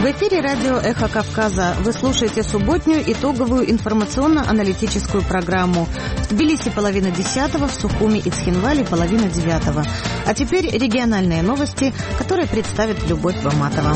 эфире радио «Эхо Кавказа». Вы слушаете субботнюю итоговую информационно-аналитическую программу. В Тбилиси 9:30, в Сухуми и Цхинвале 8:30. А теперь региональные новости, которые представит Любовь Баматова.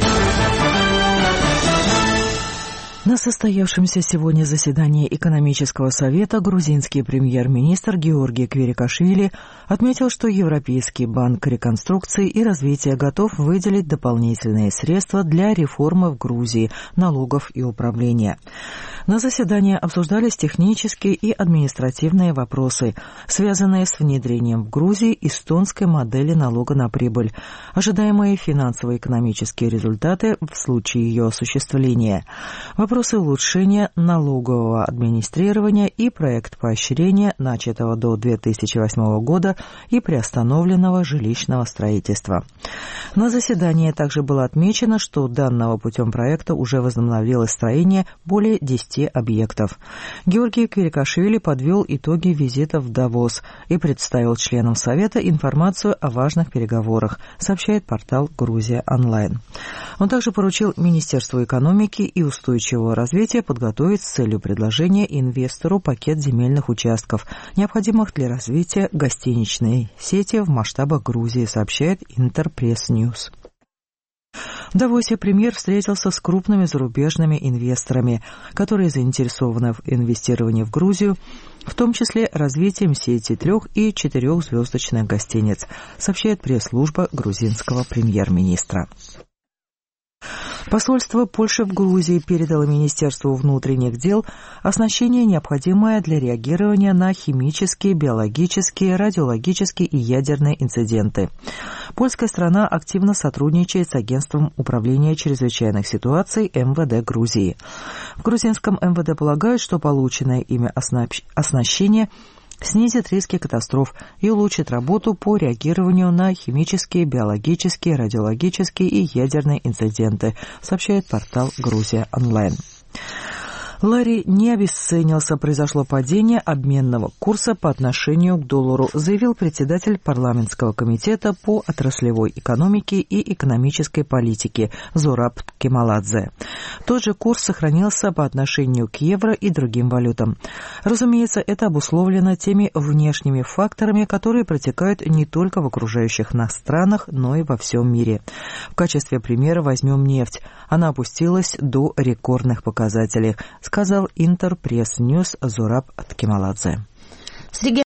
На состоявшемся сегодня заседании экономического совета грузинский премьер-министр Георгий Квирикашвили отметил, что Европейский банк реконструкции и развития готов выделить дополнительные средства для реформы в Грузии, налогов и управления. На заседании обсуждались технические и административные вопросы, связанные с внедрением в Грузии эстонской модели налога на прибыль, ожидаемые финансово-экономические результаты в случае ее осуществления, вопросы улучшения налогового администрирования и проект поощрения, начатого до 2008 года и приостановленного жилищного строительства. На заседании также было отмечено, что данного путем проекта уже возобновилось строение более 10 объектов. Георгий Квирикашвили подвел итоги визита в Давос и представил членам Совета информацию о важных переговорах, сообщает портал «Грузия онлайн». Он также поручил Министерству экономики и устойчивого развития подготовить с целью предложения инвестору пакет земельных участков, необходимых для развития гостиничной сети в масштабах Грузии, сообщает Интерпресс-Ньюс. В Давосе премьер встретился с крупными зарубежными инвесторами, которые заинтересованы в инвестировании в Грузию, в том числе развитием сети 3- и 4-звездочных гостиниц, сообщает пресс-служба грузинского премьер-министра. Посольство Польши в Грузии передало Министерству внутренних дел оснащение, необходимое для реагирования на химические, биологические, радиологические и ядерные инциденты. Польская страна активно сотрудничает с Агентством управления чрезвычайных ситуаций МВД Грузии. В грузинском МВД полагают, что полученное ими оснащение снизит риски катастроф и улучшит работу по реагированию на химические, биологические, радиологические и ядерные инциденты, сообщает портал «Грузия онлайн». Лари не обесценился, произошло падение обменного курса по отношению к доллару, заявил председатель парламентского комитета по отраслевой экономике и экономической политике Зораб Кемаладзе. Тот же курс сохранился по отношению к евро и другим валютам. Разумеется, это обусловлено теми внешними факторами, которые протекают не только в окружающих нас странах, но и во всем мире. В качестве примера возьмем нефть. Она опустилась до рекордных показателей, сказал Интерпресс-Ньюс Зораб Кемаладзе.